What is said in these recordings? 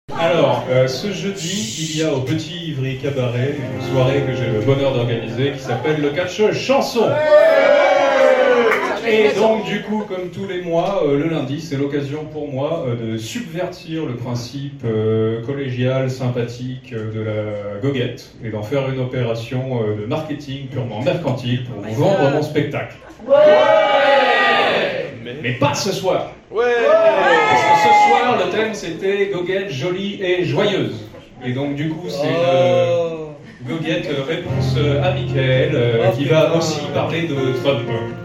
Alors, ce jeudi, il y a au Petit Ivry Cabaret une soirée que j'ai le bonheur d'organiser qui s'appelle le Catch Chanson. Et donc, du coup, comme tous les mois, le lundi, c'est l'occasion pour moi de subvertir le principe collégial, sympathique de la goguette et d'en faire une opération de marketing purement mercantile pour vous vendre mon spectacle. Mais pas ce soir. Parce que ce soir, le thème c'était goguette jolie et joyeuse. Et donc du coup, c'est une goguette réponse à Mickaël qui va aussi parler de Trump.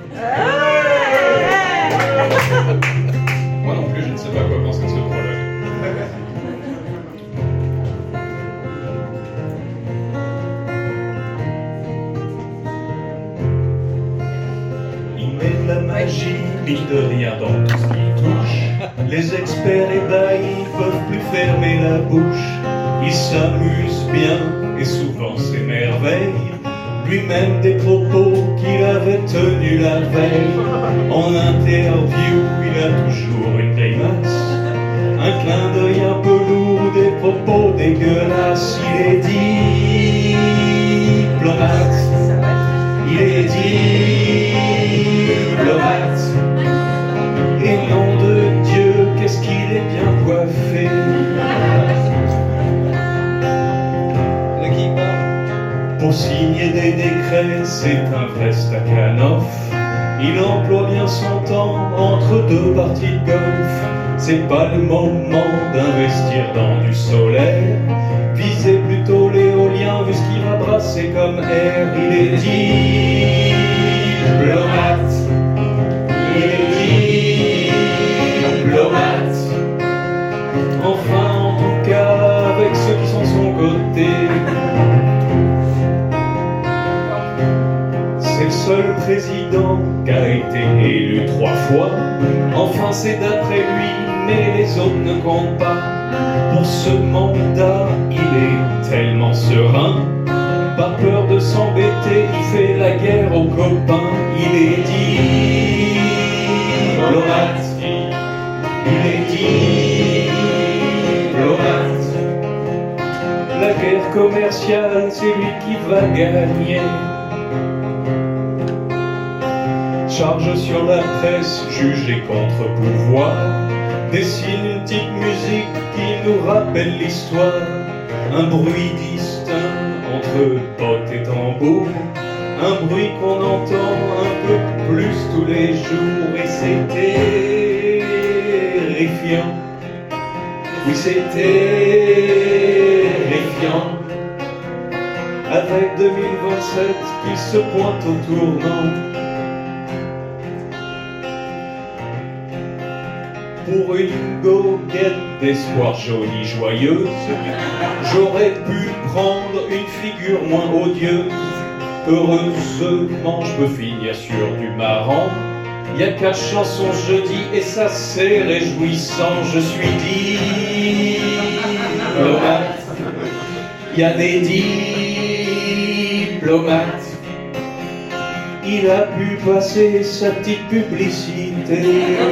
Moi non plus, je ne sais pas quoi penser de ce prologue. Il met de la magie, mine de rien dans tout ce qu'il touche. Les experts ébahis peuvent plus fermer la bouche. Il s'amuse bien et souvent s'émerveille. Lui-même des propos qu'il avait tenus la veille. En interview, il a toujours une grimace, un clin d'œil un peu lourd, des propos dégueulasses. Il est diplomate. Il est diplomate. Et nom de Dieu, qu'est-ce qu'il est bien coiffé. Pour signer des décrets, c'est un vrai Stakhanov. Il emploie bien son temps entre deux parties de golf. C'est pas le moment d'investir dans du solaire. Visez plutôt l'éolien vu ce qu'il va brasser comme air. Il est diplomate. Il est diplomate. Enfin, en tout cas, avec ceux qui sont de son côté. C'est le seul président qui a été élu 3 fois. Enfin, c'est d'après lui, mais les autres ne comptent pas. Pour ce mandat, il est tellement serein. Pas peur de s'embêter, il fait la guerre aux copains. Il est diplomate. Il est diplomate. La guerre commerciale, c'est lui qui va gagner. Charge sur la presse, juge et contre-pouvoir. Dessine une petite musique qui nous rappelle l'histoire. Un bruit distinct entre bottes et tambour. Un bruit qu'on entend un peu plus tous les jours. Et c'est terrifiant. Oui, c'est terrifiant. Avec 2027 qui se pointe au tournant. Pour une goguette d'espoir jolie, joyeuse, j'aurais pu prendre une figure moins odieuse. Heureusement, je peux finir sur du marrant. Y'a 4 chansons jeudi et ça c'est réjouissant. Je suis diplomate. Y'a des diplomates. Il a pu passer sa petite publicité.